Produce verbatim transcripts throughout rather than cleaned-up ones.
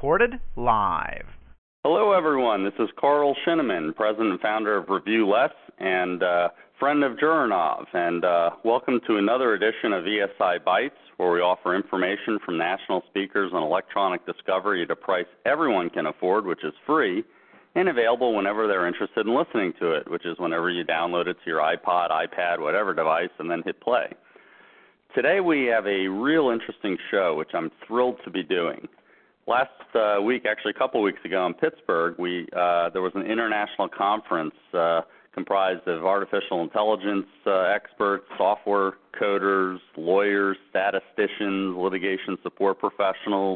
recorded live. Hello, everyone. This is Carl Shinneman, president and founder of Review Less and uh, friend of Jurinov. And uh, welcome to another edition of E S I Bytes, where we offer information from national speakers on electronic discovery at a price everyone can afford, which is free, and available whenever they're interested in listening to it, which is whenever you download it to your iPod, iPad, whatever device, and then hit play. Today we have a real interesting show, which I'm thrilled to be doing. Last uh, week, actually a couple weeks ago in Pittsburgh, we uh, there was an international conference uh, comprised of artificial intelligence uh, experts, software coders, lawyers, statisticians, litigation support professionals,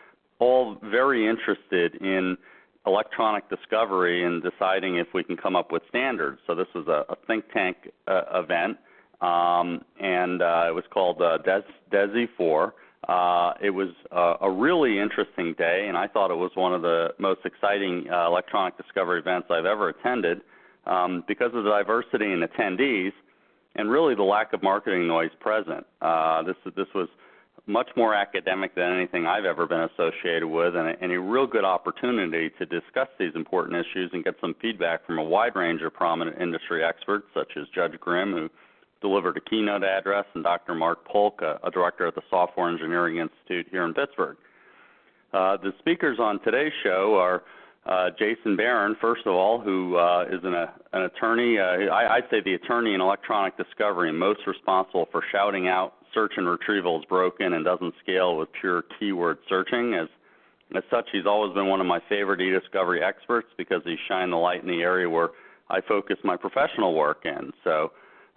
all very interested in electronic discovery and deciding if we can come up with standards. So this was a, a think tank uh, event, um, and uh, it was called uh, Des- DESI four. Uh, it was uh, a really interesting day, and I thought it was one of the most exciting uh, electronic discovery events I've ever attended um, because of the diversity in attendees and really the lack of marketing noise present. Uh, this, this was much more academic than anything I've ever been associated with, and a, and a real good opportunity to discuss these important issues and get some feedback from a wide range of prominent industry experts, such as Judge Grimm, who delivered a keynote address, and Doctor Mark Polk, a, a director at the Software Engineering Institute here in Pittsburgh. Uh, the speakers on today's show are uh, Jason Baron, first of all, who uh, is an, a, an attorney, uh, I, I'd say the attorney in electronic discovery, and most responsible for shouting out search and retrieval is broken and doesn't scale with pure keyword searching. As, as such, he's always been one of my favorite e-discovery experts because he shined the light in the area where I focus my professional work in. So,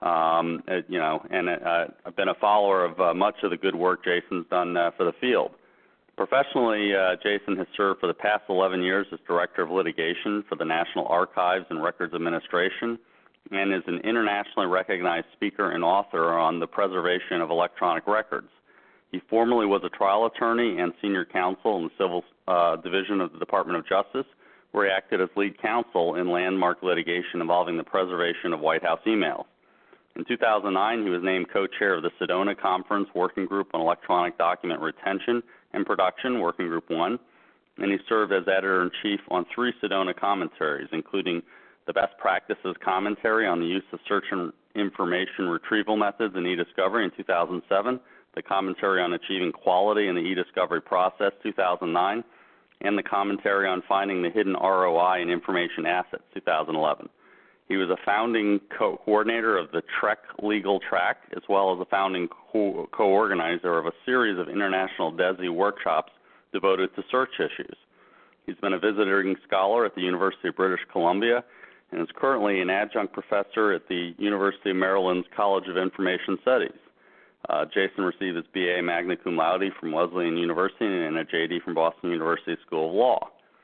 Um, it, you know, and uh, I've been a follower of uh, much of the good work Jason's done uh, for the field. Professionally, uh, Jason has served for the past eleven years as Director of Litigation for the National Archives and Records Administration and is an internationally recognized speaker and author on the preservation of electronic records. He formerly was a trial attorney and senior counsel in the Civil uh, Division of the Department of Justice, where he acted as lead counsel in landmark litigation involving the preservation of White House emails. In two thousand nine, he was named co-chair of the Sedona Conference Working Group on Electronic Document Retention and Production, Working Group one, and he served as editor-in-chief on three Sedona commentaries, including the Best Practices Commentary on the Use of Search and Information Retrieval Methods in e-discovery in two thousand seven, the Commentary on Achieving Quality in the E-Discovery Process, two thousand nine, and the Commentary on Finding the Hidden R O I in Information Assets, two thousand eleven. He was a founding co- coordinator of the Trek Legal Track, as well as a founding co- co-organizer of a series of international DESI workshops devoted to search issues. He's been a visiting scholar at the University of British Columbia and is currently an adjunct professor at the University of Maryland's College of Information Studies. Uh, Jason received his B A magna cum laude from Wesleyan University and a J D from Boston University School of Law.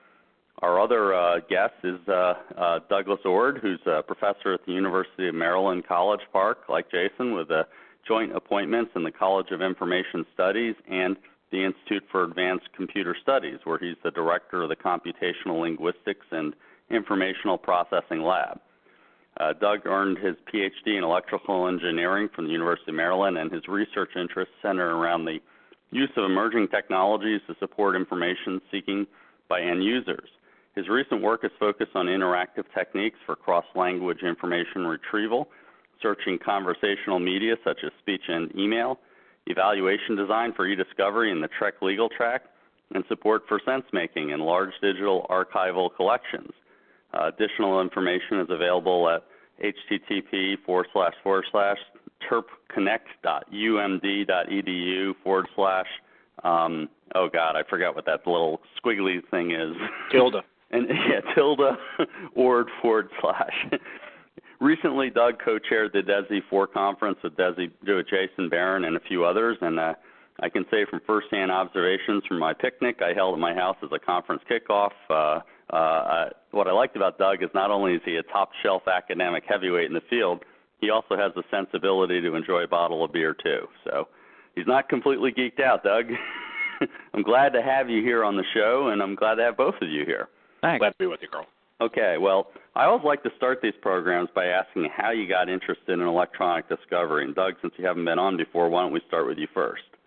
Our other uh, guest is uh, uh, Douglas Ord, who's a professor at the University of Maryland College Park, like Jason, with uh, joint appointments in the College of Information Studies and the Institute for Advanced Computer Studies, where he's the director of the Computational Linguistics and Informational Processing Lab. Uh, Doug earned his P H D in electrical engineering from the University of Maryland, and his research interests center around the use of emerging technologies to support information seeking by end users. His recent work is focused on interactive techniques for cross-language information retrieval, searching conversational media such as speech and email, evaluation design for e-discovery in the Trek Legal Track, and support for sense-making in large digital archival collections. Uh, additional information is available at http forward slash forward slash terpconnect.umd.edu forward slash, um, oh God, I forgot what that little squiggly thing is. Tilde. And yeah, tilde Ord forward slash. Recently, Doug co-chaired the DESI four conference with DESI with Jason Baron and a few others, and uh, I can say from firsthand observations from my picnic I held at my house as a conference kickoff. Uh, uh, uh, what I liked about Doug is not only is he a top-shelf academic heavyweight in the field, he also has the sensibility to enjoy a bottle of beer too. So he's not completely geeked out, Doug. I'm glad to have you here on the show, and I'm glad to have both of you here. Thanks. Glad to be with you, Carl. Okay, well, I always like to start these programs by asking how you got interested in electronic discovery. And Doug, since you haven't been on before, why don't we start with you first?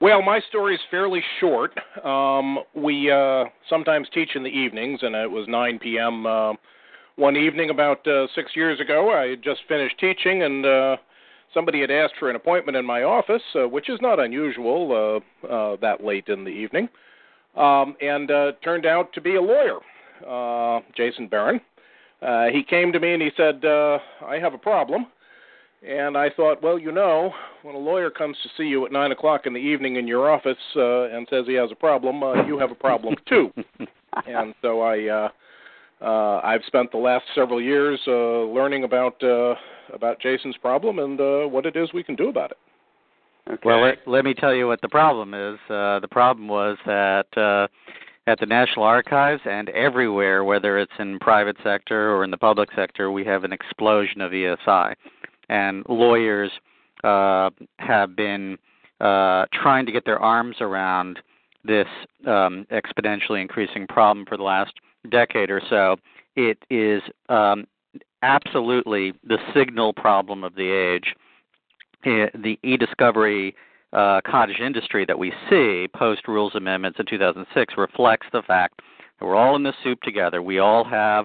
Well, my story is fairly short. Um, we uh, sometimes teach in the evenings, and it was nine p.m. Uh, one evening about uh, six years ago. I had just finished teaching, and uh, somebody had asked for an appointment in my office, uh, which is not unusual uh, uh, that late in the evening, um, and uh, turned out to be a lawyer, uh, Jason Barron. Uh, he came to me and he said, uh, I have a problem. And I thought, well, you know, when a lawyer comes to see you at nine o'clock in the evening in your office uh, and says he has a problem, uh, you have a problem too. And so I, uh, uh, I've spent the last several years uh, learning about uh, about Jason's problem and uh, what it is we can do about it. Okay. Well, let, let me tell you what the problem is. Uh, the problem was that uh, at the National Archives and everywhere, whether it's in private sector or in the public sector, we have an explosion of E S I. And lawyers uh, have been uh, trying to get their arms around this um, exponentially increasing problem for the last decade or so. It is um, absolutely the signal problem of the age. It, the e-discovery uh, cottage industry that we see post-Rules Amendments in two thousand six reflects the fact that we're all in this soup together. We all have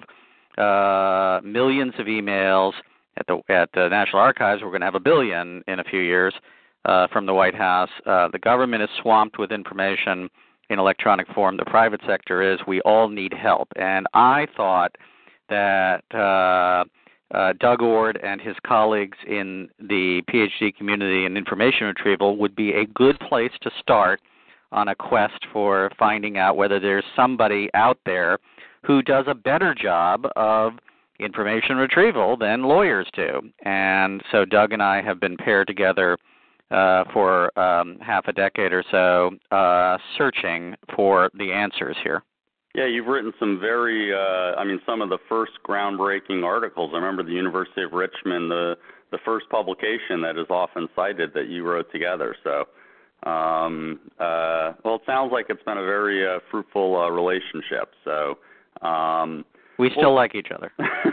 uh, millions of emails. At the at the National Archives, we're going to have a billion in a few years uh, from the White House. Uh, the government is swamped with information in electronic form. The private sector is. We all need help. And I thought that uh, uh, Doug Ord and his colleagues in the PhD community in information retrieval would be a good place to start on a quest for finding out whether there's somebody out there who does a better job of information retrieval than lawyers do. And so Doug and I have been paired together uh, for um, half a decade or so uh, searching for the answers here. Yeah, you've written some very, uh, I mean, some of the first groundbreaking articles. I remember the University of Richmond, the, the first publication that is often cited that you wrote together. So, um, uh, well, it sounds like it's been a very uh, fruitful uh, relationship. So, um, We still well, like each other,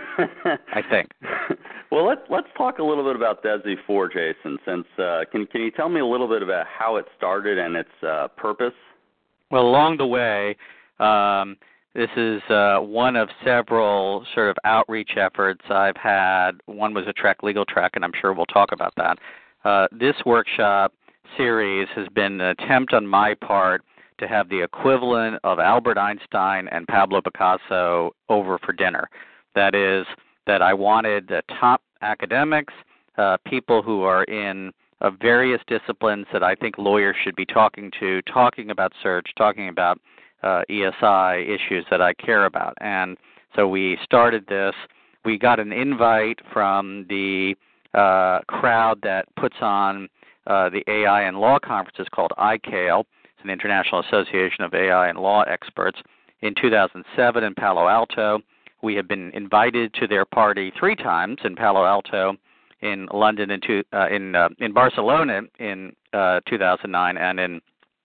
I think. Well, let's let's talk a little bit about DESI four, Jason. Since uh, can can you tell me a little bit about how it started and its uh, purpose? Well, along the way, um, this is uh, one of several sort of outreach efforts I've had. One was a Trek legal track, and I'm sure we'll talk about that. Uh, this workshop series has been an attempt on my part to have the equivalent of Albert Einstein and Pablo Picasso over for dinner. That is, that I wanted the top academics, uh, people who are in uh, various disciplines that I think lawyers should be talking to, talking about search, talking about uh, E S I issues that I care about. And so we started this. We got an invite from the uh, crowd that puts on uh, the A I and Law conferences called I C A L. An International Association of A I and Law Experts, in two thousand seven in Palo Alto. We have been invited to their party three times in Palo Alto, in London, in two, uh, in uh, in Barcelona in uh, two thousand nine, and in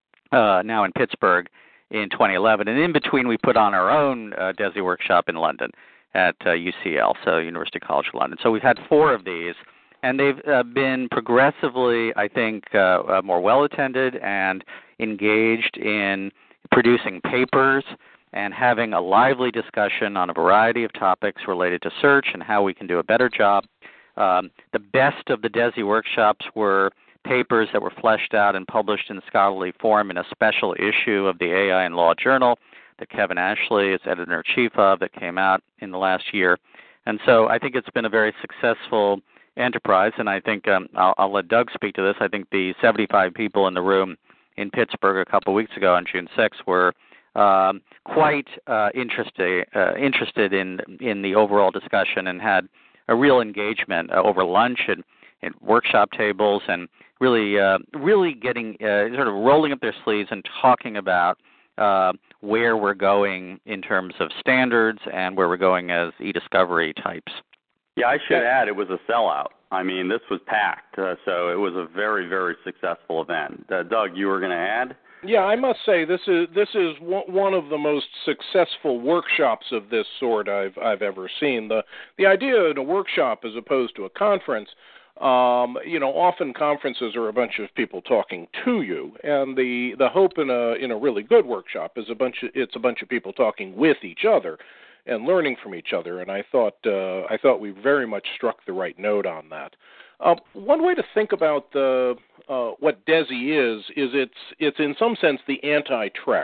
uh, now in Pittsburgh in twenty eleven. And in between, we put on our own uh, DESI workshop in London at uh, U C L, so University College London. So we've had four of these. And they've uh, been progressively, I think, uh, uh, more well-attended and engaged in producing papers and having a lively discussion on a variety of topics related to search and how we can do a better job. Um, the best of the DESI workshops were papers that were fleshed out and published in scholarly form in a special issue of the A I and Law Journal that Kevin Ashley is editor-in-chief of, that came out in the last year. And so I think it's been a very successful enterprise, and I think um, I'll, I'll let Doug speak to this. I think the seventy-five people in the room in Pittsburgh a couple of weeks ago on June sixth were um, quite uh, interested uh, interested in in the overall discussion and had a real engagement uh, over lunch and, and workshop tables, and really uh, really getting uh, sort of rolling up their sleeves and talking about uh, where we're going in terms of standards and where we're going as e-discovery types. Yeah, I should add it was a sellout. I mean, this was packed, uh, so it was a very, very successful event. Uh, Doug, you were going to add? Yeah, I must say this is this is one of the most successful workshops of this sort I've I've ever seen. The the idea in a workshop as opposed to a conference Um, you know, often conferences are a bunch of people talking to you, and the, the hope in a in a really good workshop is a bunch of, it's a bunch of people talking with each other and learning from each other. And I thought uh, I thought we very much struck the right note on that. Uh, one way to think about the uh, what DESI is is it's it's in some sense the anti-Trek.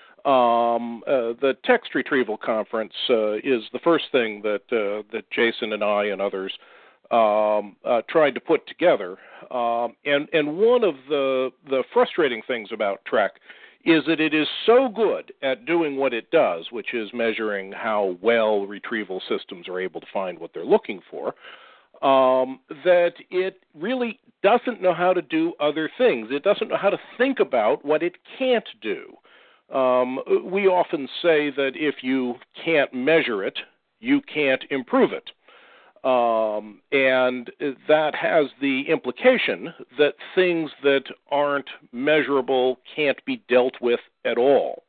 Um, uh, the text retrieval conference uh, is the first thing that uh, that Jason and I and others um, uh, tried to put together. Um, and and one of the the frustrating things about Trek is that it is so good at doing what it does, which is measuring how well retrieval systems are able to find what they're looking for, um, that it really doesn't know how to do other things. It doesn't know how to think about what it can't do. Um, we often say that if you can't measure it, you can't improve it. Um, and that has the implication that things that aren't measurable can't be dealt with at all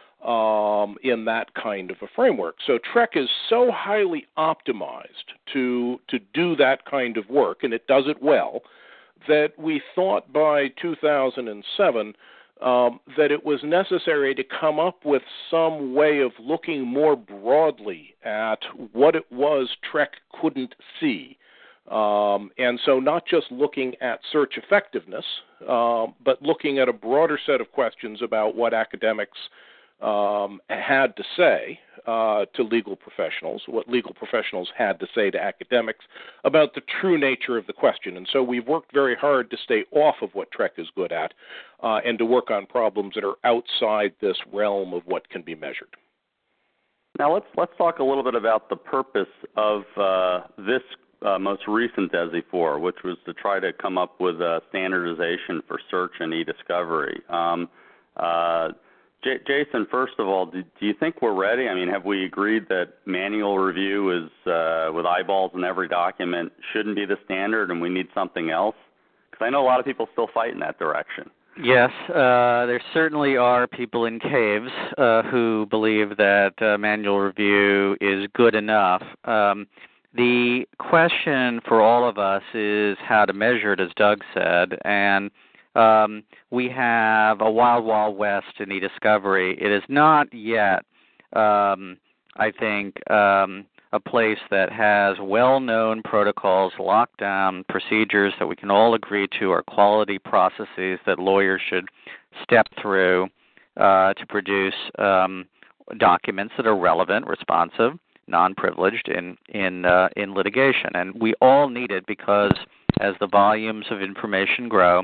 um, in that kind of a framework. So Trek is so highly optimized to to do that kind of work, and it does it well, that we thought by two thousand seven Um, that it was necessary to come up with some way of looking more broadly at what it was Trek couldn't see. Um, and so not just looking at search effectiveness, uh, but looking at a broader set of questions about what academics um, had to say uh, to legal professionals, what legal professionals had to say to academics about the true nature of the question. And so we've worked very hard to stay off of what Trek is good at uh, and to work on problems that are outside this realm of what can be measured. Now let's let's talk a little bit about the purpose of uh, this uh, most recent DESI four, which was to try to come up with a standardization for search and e-discovery. Um, uh, J- Jason, first of all, do, do you think we're ready? I mean, have we agreed that manual review is uh, with eyeballs in every document shouldn't be the standard and we need something else? Because I know a lot of people still fight in that direction. Yes, uh, there certainly are people in caves uh, who believe that uh, manual review is good enough. Um, the question for all of us is how to measure it, as Doug said, and um, we have a wild, wild west in e-discovery. It is not yet, um, I think, um, a place that has well-known protocols, lockdown procedures that we can all agree to are quality processes that lawyers should step through uh, to produce um, documents that are relevant, responsive, non-privileged in in uh, in litigation. And we all need it because as the volumes of information grow,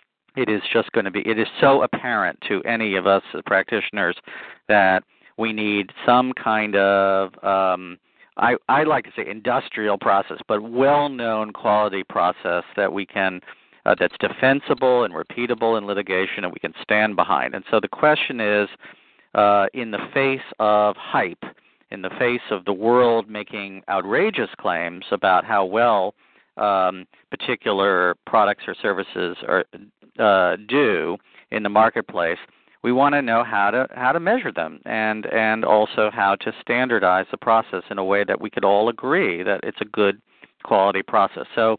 it is just going to be, it is so apparent to any of us as practitioners that we need some kind of um, I, I like to say industrial process, but well-known quality process that we can, uh, that's defensible and repeatable in litigation and we can stand behind. And so the question is, uh, in the face of hype, in the face of the world making outrageous claims about how well um, particular products or services are, uh, do in the marketplace, we want to know how to how to measure them and and also how to standardize the process in a way that we could all agree that it's a good quality process. So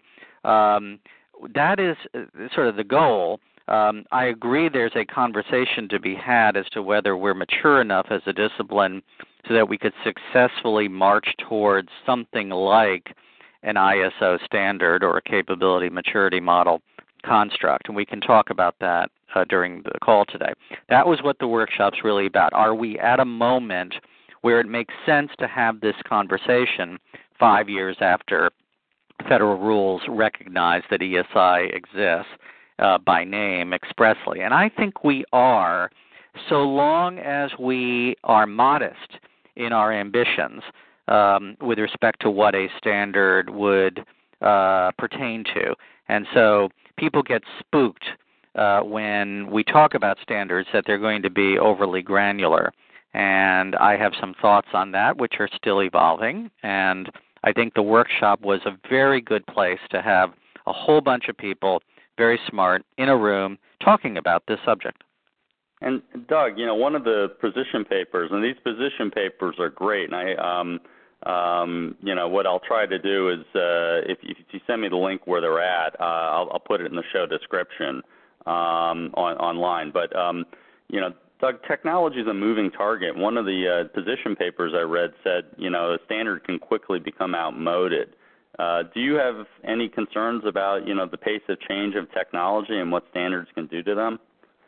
um, that is sort of the goal. Um, I agree there's a conversation to be had as to whether we're mature enough as a discipline so that we could successfully march towards something like an I S O standard or a capability maturity model construct, and we can talk about that uh, during the call today. That was what the workshop's really about. Are we at a moment where it makes sense to have this conversation five years after federal rules recognize that E S I exists uh, by name expressly? And I think we are, so long as we are modest in our ambitions um, with respect to what a standard would uh, pertain to. And so people get spooked uh, when we talk about standards that they're going to be overly granular. And I have some thoughts on that, which are still evolving. And I think the workshop was a very good place to have a whole bunch of people, very smart, in a room talking about this subject. And Doug, you know, one of the position papers, and these position papers are great, and I um, um, you know, what I'll try to do is uh, if, if you send me the link where they're at, uh, I'll, I'll put it in the show description um, on, online. But, um, you know, Doug, technology is a moving target. One of the uh, position papers I read said, you know, the standard can quickly become outmoded. Uh, do you have any concerns about, you know, the pace of change of technology and what standards can do to them?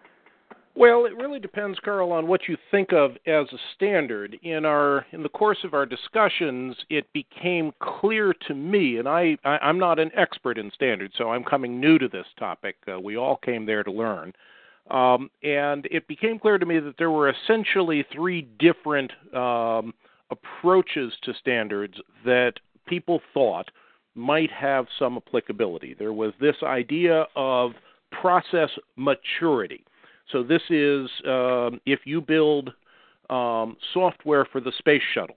Well, it really depends, Carl, on what you think of as a standard. In our in the course of our discussions, it became clear to me, and I, I I'm not an expert in standards, so I'm coming new to this topic. Uh, we all came there to learn, um, and it became clear to me that there were essentially three different um, approaches to standards that people thought might have some applicability. There was this idea of process maturity. So this is um, if you build um, software for the space shuttle,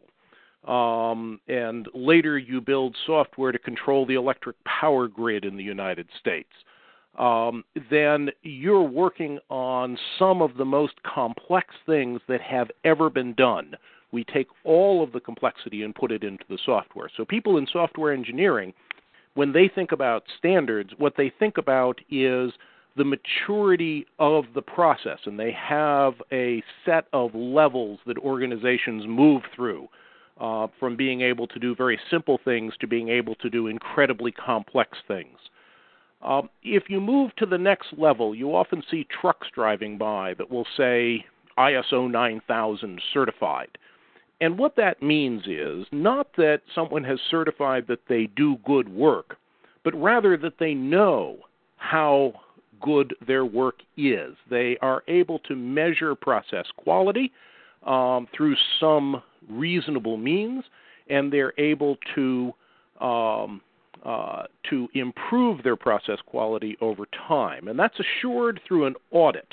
um, and later you build software to control the electric power grid in the United States, um, then you're working on some of the most complex things that have ever been done. We take all of the complexity and put it into the software. So people in software engineering, when they think about standards, what they think about is the maturity of the process, and they have a set of levels that organizations move through, uh, from being able to do very simple things to being able to do incredibly complex things. Um, if you move to the next level, you often see trucks driving by that will say I S O nine thousand certified. And what that means is not that someone has certified that they do good work, but rather that they know how good their work is. They are able to measure process quality um, through some reasonable means, and they're able to um, uh, to improve their process quality over time. And that's assured through an audit.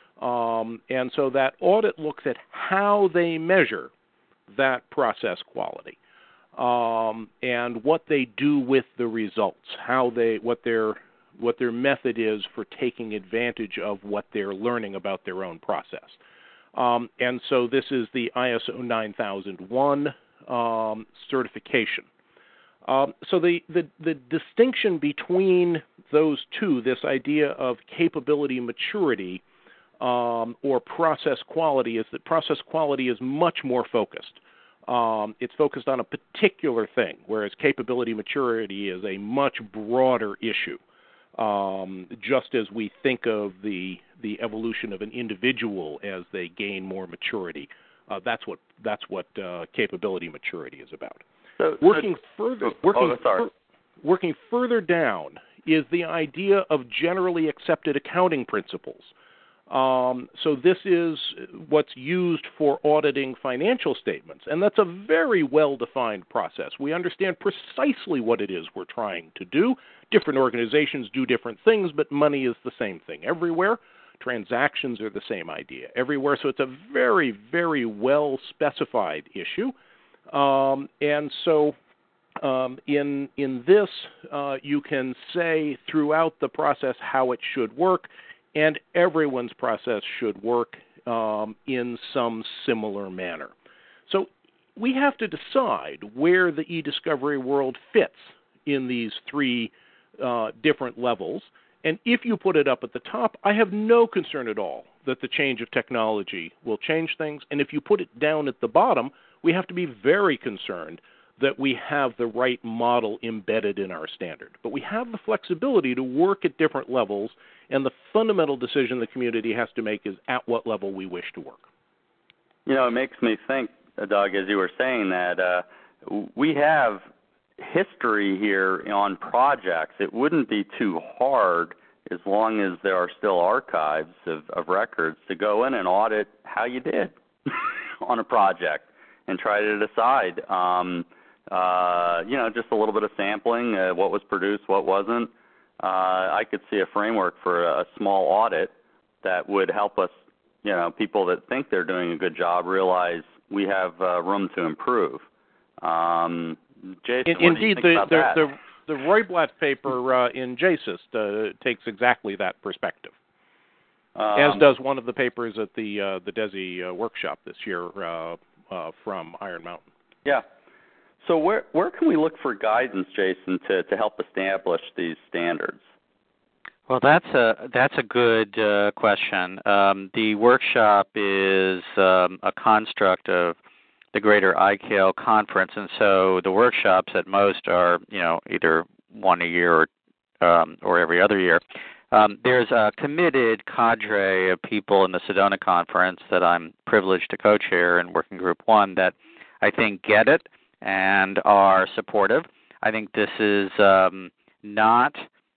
Um, and so that audit looks at how they measure that process quality um, and what they do with the results, how they what their what their method is for taking advantage of what they're learning about their own process. Um, and so this is the I S O nine thousand one um, certification. Um, so the, the, the distinction between those two, this idea of capability maturity um, or process quality, is that process quality is much more focused. Um, it's focused on a particular thing, whereas capability maturity is a much broader issue. Um, just as we think of the the evolution of an individual as they gain more maturity, uh, that's what that's what uh, capability maturity is about. So, working so, further, oh, working, oh, sorry. fur, working further down is the idea of generally accepted accounting principles. Um, so this is what's used for auditing financial statements, and that's a very well-defined process. We understand precisely what it is we're trying to do. Different organizations do different things, but money is the same thing everywhere. Transactions are the same idea everywhere, so it's a very, very well-specified issue. Um, and so um, in, in this, uh, you can say throughout the process how it should work, and everyone's process should work um, in some similar manner. So we have to decide where the e-discovery world fits in these three uh, different levels. And if you put it up at the top, I have no concern at all that the change of technology will change things. And if you put it down at the bottom, we have to be very concerned that we have the right model embedded in our standard. But we have the flexibility to work at different levels, and the fundamental decision the community has to make is at what level we wish to work. You know, it makes me think, Doug, as you were saying that, uh, we have history here on projects. It wouldn't be too hard, as long as there are still archives of, of records, to go in and audit how you did on a project and try to decide, um, uh, you know, just a little bit of sampling, uh, what was produced, what wasn't. Uh, I could see a framework for a small audit that would help us, you know, people that think they're doing a good job realize we have uh, room to improve. Um, Jason, in, what do you indeed, think the, about the, that? the, the Royblatt paper uh, in J S I S T uh, takes exactly that perspective, um, as does one of the papers at the uh, the DESI uh, workshop this year uh, uh, from Iron Mountain. Yeah. So where where can we look for guidance, Jason, to, to help establish these standards? Well, that's a that's a good uh, question. Um, the workshop is um, a construct of the greater I C A L conference, and so the workshops at most are, you know, either one a year or, um, or every other year. Um, there's a committed cadre of people in the Sedona conference that I'm privileged to co-chair in Working Group One that I think get it and are supportive. I think this is um, not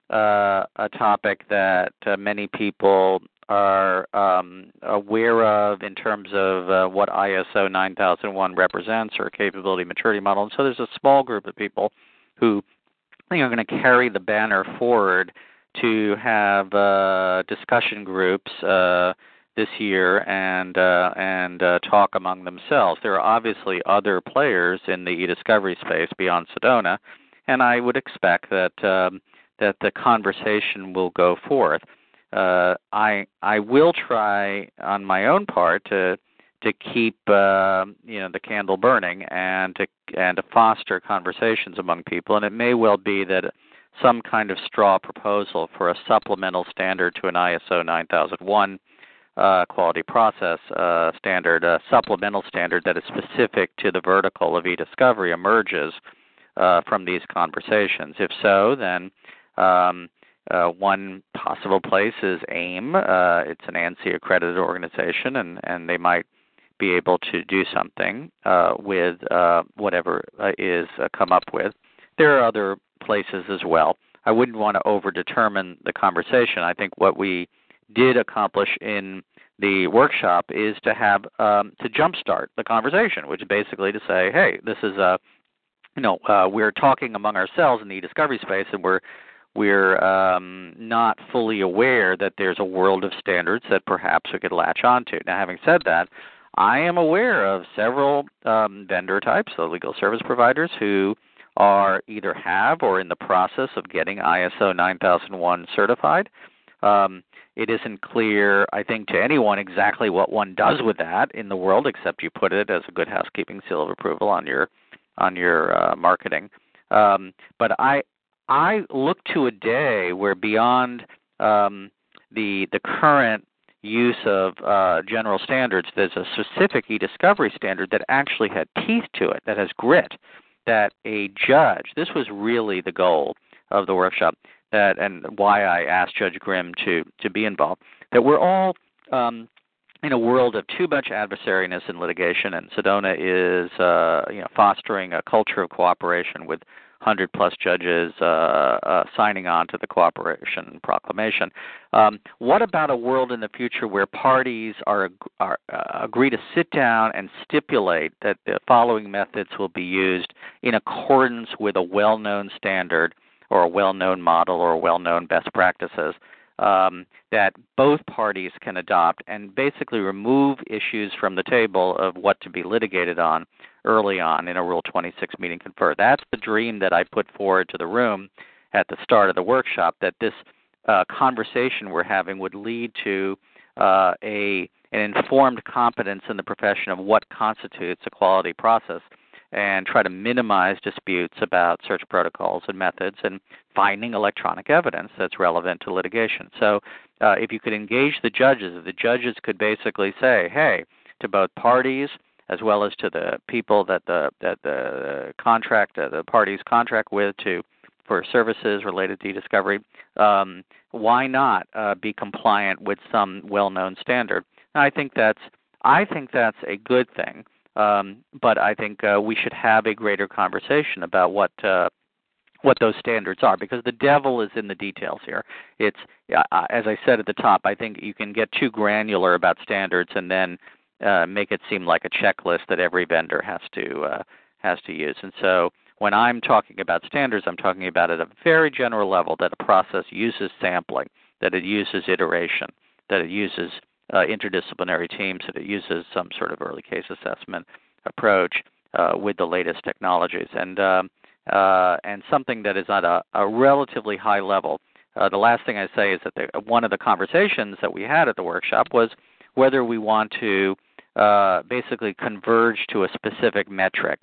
uh, a topic that uh, many people are um, aware of in terms of uh, what I S O nine thousand one represents or capability maturity model. And so there's a small group of people who I think are going to carry the banner forward to have uh, discussion groups uh, this year and uh, and uh, talk among themselves. There are obviously other players in the e-discovery space beyond Sedona, and I would expect that um, that the conversation will go forth. Uh, I I will try on my own part to to keep uh, you know the candle burning and to and to foster conversations among people, and it may well be that some kind of straw proposal for a supplemental standard to an I S O nine thousand one uh, quality process uh, standard, a supplemental standard that is specific to the vertical of e-discovery emerges uh, from these conversations. If so, then um, uh, one possible place is AIM. Uh, it's an ANSI accredited organization, and, and they might be able to do something uh, with uh, whatever uh, is uh, come up with. There are other places as well. I wouldn't want to over-determine the conversation. I think what we did accomplish in the workshop is to have um, to jumpstart the conversation, which is basically to say, hey, this is a, you know, uh, we're talking among ourselves in the e-discovery space, and we're we're um, not fully aware that there's a world of standards that perhaps we could latch onto. Now, having said that, I am aware of several um, vendor types, the legal service providers, who are either have or in the process of getting I S O nine thousand one certified. Um, it isn't clear, I think, to anyone exactly what one does with that in the world, except you put it as a good housekeeping seal of approval on your on your uh, marketing. Um, but I I look to a day where beyond um, the the current use of uh, general standards, there's a specific e-discovery standard that actually had teeth to it, that has grit, that a judge, this was really the goal of the workshop, that and why I asked Judge Grimm to, to be involved, that we're all um, in a world of too much adversariness in litigation, and Sedona is uh, you know, fostering a culture of cooperation with one hundred plus judges uh, uh, signing on to the cooperation proclamation. Um, what about a world in the future where parties are, are uh, agree to sit down and stipulate that the following methods will be used in accordance with a well-known standard or a well-known model or well-known best practices um, that both parties can adopt and basically remove issues from the table of what to be litigated on early on in a Rule twenty-six meeting confer. That's the dream that I put forward to the room at the start of the workshop, that this uh, conversation we're having would lead to uh, a an informed competence in the profession of what constitutes a quality process and try to minimize disputes about search protocols and methods and finding electronic evidence that's relevant to litigation. So uh, if you could engage the judges, if the judges could basically say, hey, to both parties, as well as to the people that the that the contract, uh, the parties contract with to for services related to e-discovery, um, why not uh, be compliant with some well-known standard? And I think that's I think that's a good thing, um, but I think uh, we should have a greater conversation about what uh, what those standards are, because the devil is in the details here. It's uh, as I said at the top, I think you can get too granular about standards and then Uh, make it seem like a checklist that every vendor has to uh, has to use. And so when I'm talking about standards, I'm talking about at a very general level that a process uses sampling, that it uses iteration, that it uses uh, interdisciplinary teams, that it uses some sort of early case assessment approach uh, with the latest technologies, and um, uh, and something that is at a, a relatively high level. Uh, the last thing I say is that the, one of the conversations that we had at the workshop was whether we want to Uh, basically converge to a specific metric.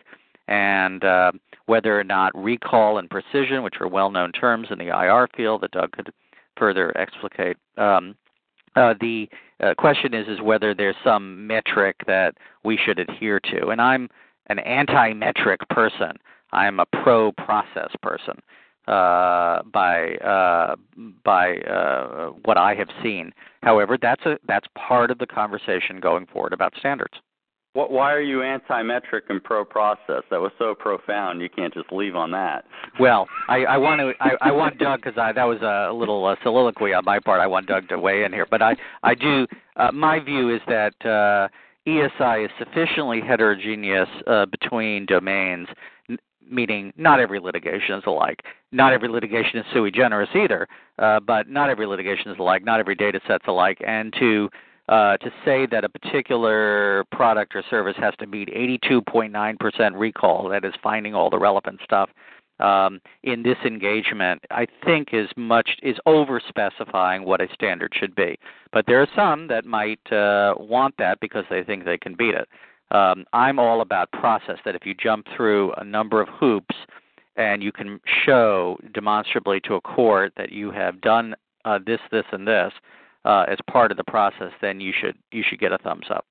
and uh, whether or not recall and precision, which are well-known terms in the I R field that Doug could further explicate. Um, uh, the uh, question is, is whether there's some metric that we should adhere to. And I'm an anti-metric person. I'm a pro-process person uh, by uh, by uh, what I have seen. However, that's a that's part of the conversation going forward about standards. What, why are you anti-metric and pro-process? That was so profound. You can't just leave on that. Well, I, I want to. I, I want Doug, because that was a little uh, soliloquy on my part. I want Doug to weigh in here, but I I do. Uh, my view is that uh, E S I is sufficiently heterogeneous uh, between domains, n- meaning not every litigation is alike. Not every litigation is sui generis either, uh, but not every litigation is alike. Not every data set's alike, and to Uh, to say that a particular product or service has to meet eighty-two point nine percent recall, that is finding all the relevant stuff um, in this engagement, I think is much is over-specifying what a standard should be. But there are some that might uh, want that because they think they can beat it. Um, I'm all about process, that if you jump through a number of hoops and you can show demonstrably to a court that you have done uh, this, this, and this, Uh, as part of the process, then you should you should get a thumbs up.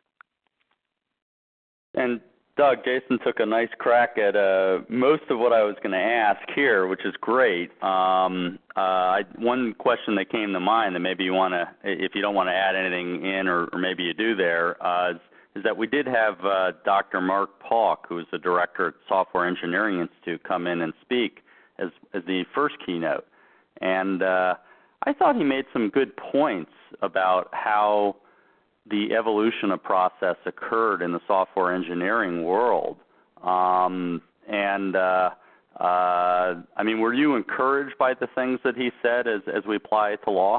And Doug, Jason took a nice crack at uh, most of what I was going to ask here, which is great. Um, uh, I, one question that came to mind that maybe you want to, if you don't want to add anything in, or, or maybe you do there, uh, is, is that we did have uh, Doctor Mark Pauk, who is the director at Software Engineering Institute, come in and speak as as the first keynote, and uh, I thought he made some good points about how the evolution of process occurred in the software engineering world. Um, and, uh, uh, I mean, were you encouraged by the things that he said as, as we apply it to law?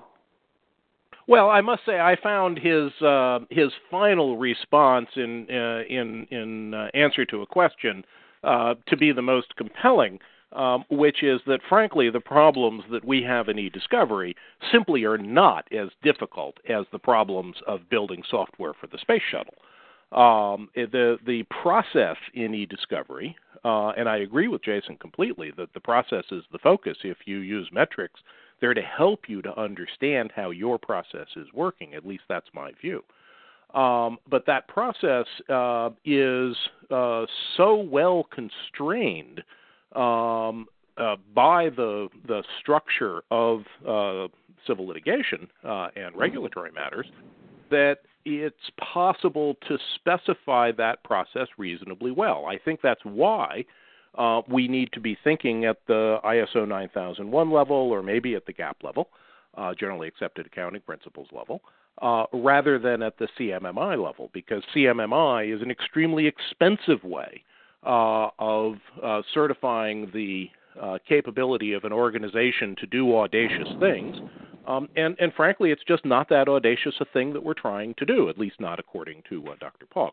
Well, I must say I found his uh, his final response in uh, in in uh, answer to a question uh, to be the most compelling. Um, which is that, frankly, the problems that we have in e-discovery simply are not as difficult as the problems of building software for the space shuttle. Um, the the process in e-discovery, uh, and I agree with Jason completely that the process is the focus. If you use metrics, they're to help you to understand how your process is working. At least that's my view. Um, but that process uh, is uh, so well constrained Um, uh, by the the structure of uh, civil litigation uh, and regulatory matters, that it's possible to specify that process reasonably well. I think that's why uh, we need to be thinking at the I S O nine thousand one level, or maybe at the GAP level, uh, Generally Accepted Accounting Principles level, uh, rather than at the C M M I level, because C M M I is an extremely expensive way Uh, of uh, certifying the uh, capability of an organization to do audacious things. Um, and, and frankly, it's just not that audacious a thing that we're trying to do, at least not according to uh, Doctor Pauk.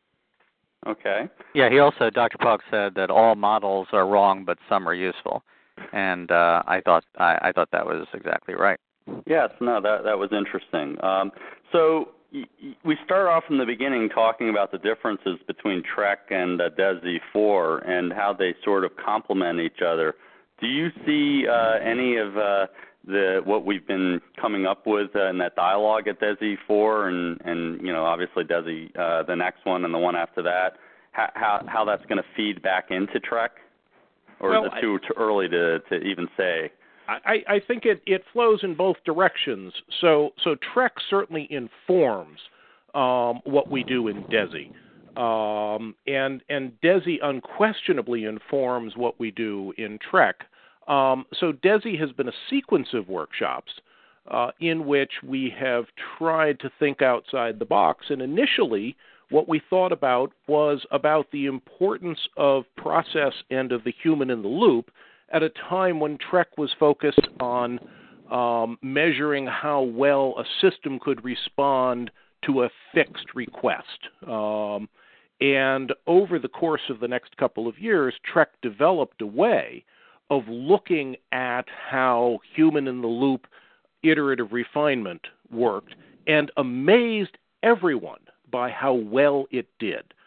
Okay. Yeah, he also, Doctor Pauk said that all models are wrong, but some are useful. And uh, I thought I, I thought that was exactly right. Yes, no, that, that was interesting. Um, so we start off in the beginning talking about the differences between TREC and uh, DESI four and how they sort of complement each other. Do you see uh, any of uh, the what we've been coming up with uh, in that dialogue at DESI four and, and you know, obviously DESI, uh, the next one and the one after that, how, how, how that's going to feed back into TREC? Or well, is it too, too early to, to even say? I, I think it, it flows in both directions. So so TREC certainly informs um, what we do in DESI. Um, and, and DESI unquestionably informs what we do in TREC. Um, so DESI has been a sequence of workshops uh, in which we have tried to think outside the box. And initially, what we thought about was about the importance of process and of the human in the loop at a time when TREC was focused on um, measuring how well a system could respond to a fixed request. Um, and over the course of the next couple of years, TREC developed a way of looking at how human-in-the-loop iterative refinement worked and amazed everyone by how well it did.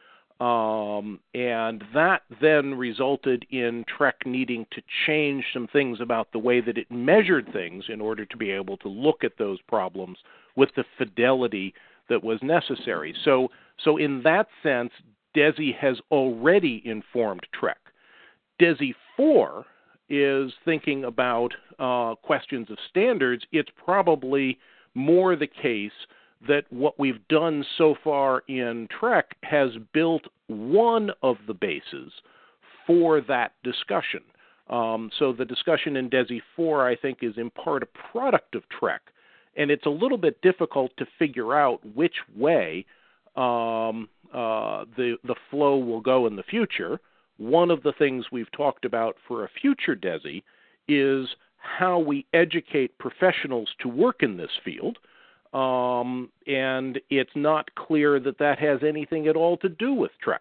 Um, and that then resulted in Trek needing to change some things about the way that it measured things in order to be able to look at those problems with the fidelity that was necessary. So, so in that sense, DESI has already informed Trek. DESI four is thinking about uh, questions of standards. It's probably more the case that what we've done so far in Trek has built one of the bases for that discussion. Um, so the discussion in DESI four, I think, is in part a product of Trek, and it's a little bit difficult to figure out which way um, uh, the the flow will go in the future. One of the things we've talked about for a future DESI is how we educate professionals to work in this field. Um, and it's not clear that that has anything at all to do with Trek.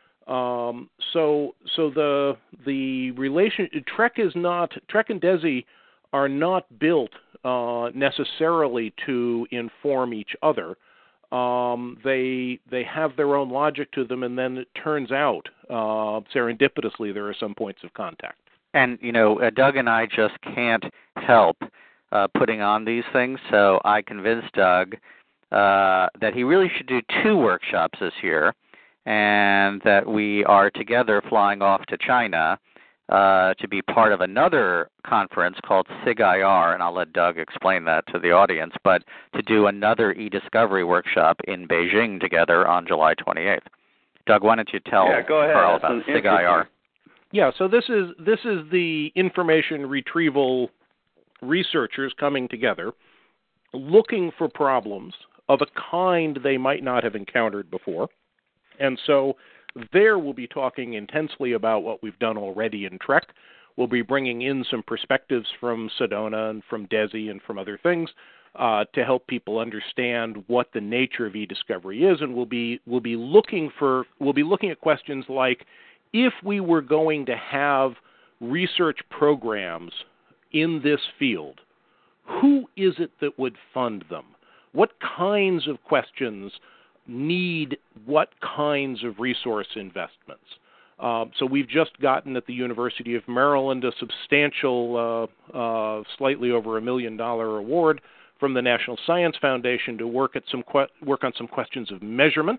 Um, so, so the the relation Trek is not Trek and DESI are not built uh, necessarily to inform each other. Um, they they have their own logic to them, and then it turns out uh, serendipitously there are some points of contact. And you know, uh, Doug and I just can't help Uh, putting on these things, so I convinced Doug uh, that he really should do two workshops this year, and that we are together flying off to China uh, to be part of another conference called SIG I R, and I'll let Doug explain that to the audience, but to do another e-discovery workshop in Beijing together on July twenty-eighth. Doug, why don't you tell yeah, go ahead. Carl about SIG I R? Yeah, so this is this is the information retrieval researchers coming together, looking for problems of a kind they might not have encountered before. And so there we'll be talking intensely about what we've done already in Trek. We'll be bringing in some perspectives from Sedona and from DESI and from other things uh, to help people understand what the nature of e-discovery is. And we'll be we'll be looking for we'll be looking at questions like, if we were going to have research programs in this field, who is it that would fund them? What kinds of questions need what kinds of resource investments? Uh, so we've just gotten at the University of Maryland a substantial, uh, uh, slightly over a million dollar award from the National Science Foundation to work at some que- work on some questions of measurement.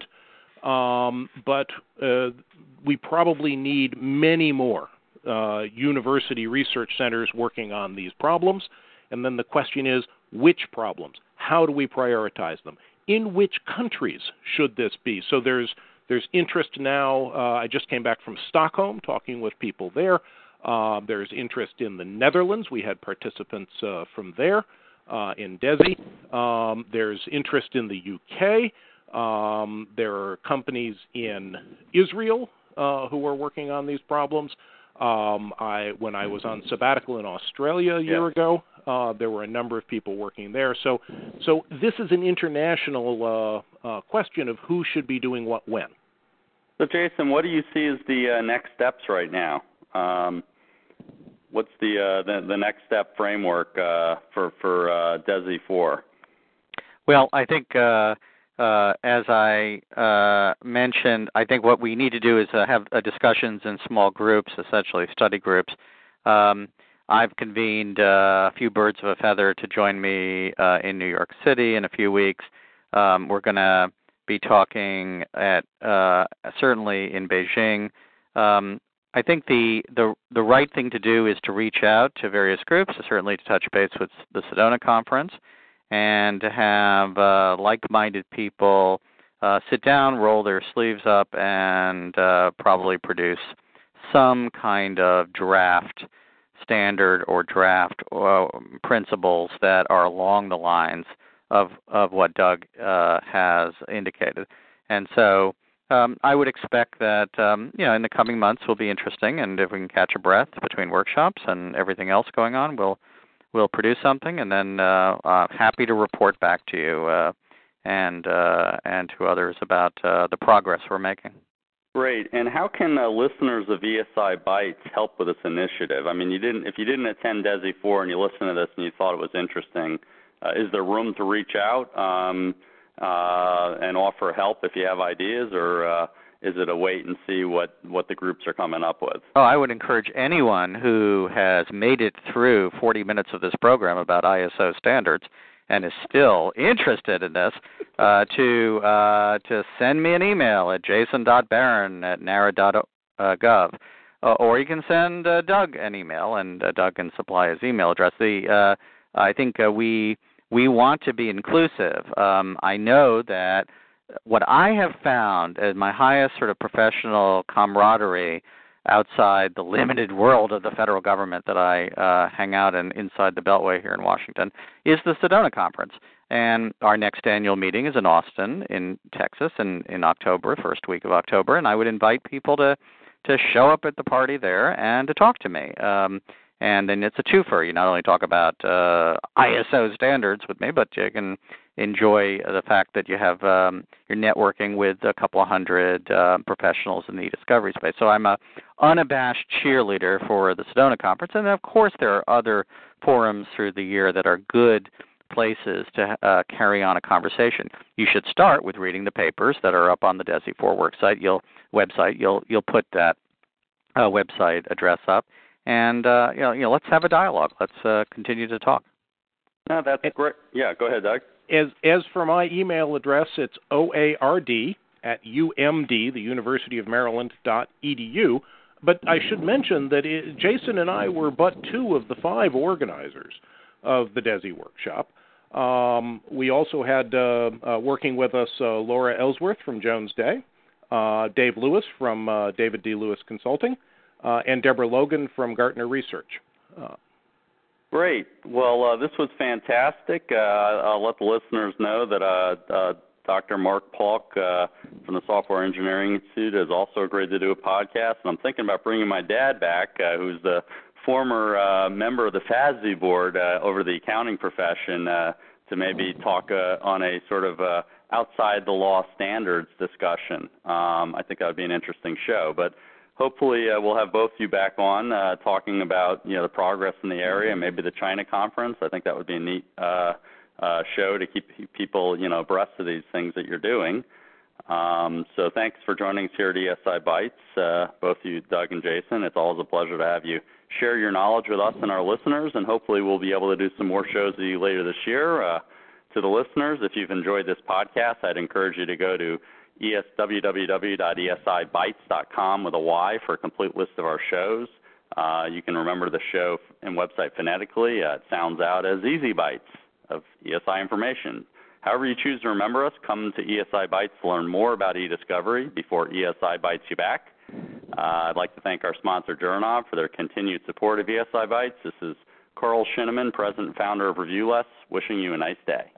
Um, but uh, we probably need many more Uh, university research centers working on these problems. And then the question is, which problems? How do we prioritize them? In which countries should this be? So there's there's interest now. Uh, I just came back from Stockholm talking with people there. Uh, there's interest in the Netherlands. We had participants uh, from there uh, in DESI. Um, there's interest in the U K. Um, there are companies in Israel uh, who are working on these problems. Um, I, when I was on sabbatical in Australia a year yeah. ago, uh, there were a number of people working there. So, so this is an international uh, uh, question of who should be doing what when. So, Jason, what do you see as the uh, next steps right now? Um, what's the, uh, the the next step framework uh, for for uh, DESI four? Well, I think. Uh Uh, as I uh, mentioned, I think what we need to do is uh, have uh, discussions in small groups, essentially study groups. Um, I've convened uh, a few birds of a feather to join me uh, in New York City in a few weeks. Um, we're going to be talking at uh, certainly in Beijing. Um, I think the, the the right thing to do is to reach out to various groups, certainly to touch base with the Sedona Conference, and to have uh, like-minded people uh, sit down, roll their sleeves up, and uh, probably produce some kind of draft standard or draft uh, principles that are along the lines of, of what Doug uh, has indicated. And so um, I would expect that um, you know in the coming months will be interesting, and if we can catch a breath between workshops and everything else going on, we'll We'll produce something, and then uh, uh, happy to report back to you uh, and uh, and to others about uh, the progress we're making. Great. And how can uh, listeners of E S I Bytes help with this initiative? I mean, you didn't if you didn't attend DESI four and you listened to this and you thought it was interesting, uh, is there room to reach out um, uh, and offer help if you have ideas, or uh, is it a wait and see what, what the groups are coming up with? Oh, I would encourage anyone who has made it through forty minutes of this program about I S O standards and is still interested in this uh, to uh, to send me an email at jason dot barron at nara dot gov. Uh, or you can send uh, Doug an email, and uh, Doug can supply his email address. The uh, I think uh, we we want to be inclusive. Um, I know that what I have found as my highest sort of professional camaraderie outside the limited world of the federal government that I uh, hang out in inside the Beltway here in Washington is the Sedona Conference. And our next annual meeting is in Austin in Texas in, in October, first week of October, and I would invite people to to show up at the party there and to talk to me. Um, and then it's a twofer. You not only talk about uh, I S O standards with me, but you can enjoy the fact that you have um, you're networking with a couple of hundred uh, professionals in the e-discovery space. So I'm a unabashed cheerleader for the Sedona Conference, and of course there are other forums through the year that are good places to uh, carry on a conversation. You should start with reading the papers that are up on the DESI four work site. You'll website. You'll you'll put that uh, website address up, and uh, you know you know let's have a dialogue. Let's uh, continue to talk. No, that's great. Yeah, go ahead, Doug. As as for my email address, it's O A R D at U M D, the University of Maryland, dot E D U. But I should mention that it, Jason and I were but two of the five organizers of the DESI workshop. Um, we also had uh, uh, working with us uh, Laura Ellsworth from Jones Day, uh, Dave Lewis from uh, David D. Lewis Consulting, uh, and Deborah Logan from Gartner Research. Uh, Great. Well, uh, this was fantastic. Uh, I'll let the listeners know that uh, uh, Doctor Mark Paulk uh, from the Software Engineering Institute has also agreed to do a podcast, and I'm thinking about bringing my dad back, uh, who's the former uh, member of the F A S B board uh, over the accounting profession, uh, to maybe talk uh, on a sort of uh, outside the law standards discussion. Um, I think that would be an interesting show. But hopefully uh, we'll have both of you back on uh, talking about you know the progress in the area and maybe the China conference. I think that would be a neat uh, uh, show to keep people you know abreast of these things that you're doing. Um, so thanks for joining us here at E S I Bytes, uh, both you, Doug and Jason. It's always a pleasure to have you share your knowledge with us and our listeners, and hopefully we'll be able to do some more shows with you later this year. Uh, to the listeners, if you've enjoyed this podcast, I'd encourage you to go to w w w dot e s i bytes dot com with a Y for a complete list of our shows. Uh, you can remember the show and website phonetically. Uh, it sounds out as Easy Bytes of E S I information. However you choose to remember us, come to E S I Bytes to learn more about e-discovery before E S I Bytes you back. Uh, I'd like to thank our sponsor, Jernov, for their continued support of E S I Bytes. This is Carl Shinneman, President and Founder of ReviewLess, wishing you a nice day.